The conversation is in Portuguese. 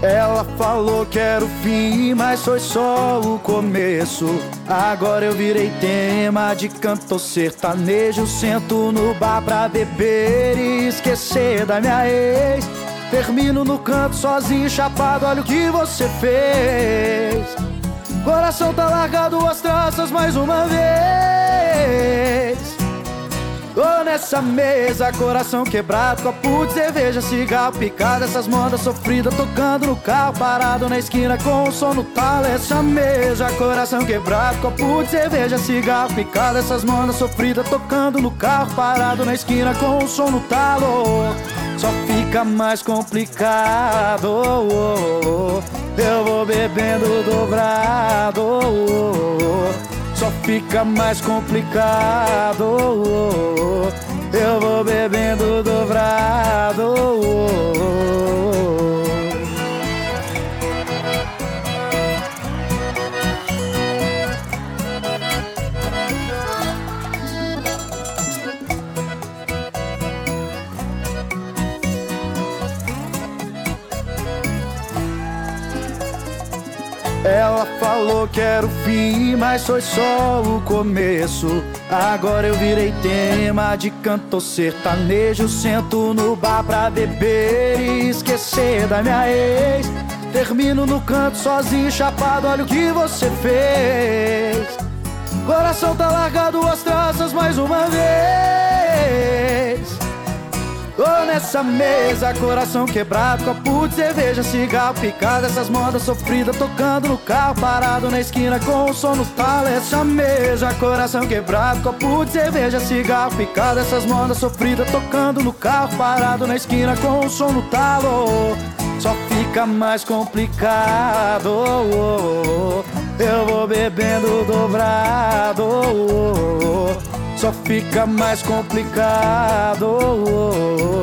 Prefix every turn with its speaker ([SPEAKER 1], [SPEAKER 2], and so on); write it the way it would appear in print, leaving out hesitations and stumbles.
[SPEAKER 1] Ela falou que era o fim, mas foi só o começo. Agora eu virei tema de cantor sertanejo. Sento no bar pra beber e esquecer da minha ex. Termino no canto sozinho, chapado, olha o que você fez. Coração tá largado às traças mais uma vez. Tô nessa mesa, coração quebrado, copo de cerveja, cigarro picado, essas modas sofridas tocando no carro, parado na esquina com o som no talo. Essa mesa, coração quebrado, copo de cerveja, cigarro picado, essas modas sofridas tocando no carro, parado na esquina com o som no talo. Só fica mais complicado, eu vou bebendo dobrado. Só fica mais complicado, eu vou bebendo dobrado. Ela falou que era o fim, mas foi só o começo. Agora eu virei tema de cantor sertanejo. Sento no bar pra beber e esquecer da minha ex. Termino no canto sozinho, chapado, olha o que você fez. Coração tá largado às traças mais uma vez. Tô nessa mesa, coração quebrado, copo de cerveja, cigarro picado, essas modas sofridas tocando no carro, parado na esquina com o som no talo. Essa mesa, coração quebrado, copo de cerveja, cigarro picado, essas modas sofridas tocando no carro, parado na esquina com o som no talo. Só fica mais complicado, eu vou bebendo dobrado. Só fica mais complicado,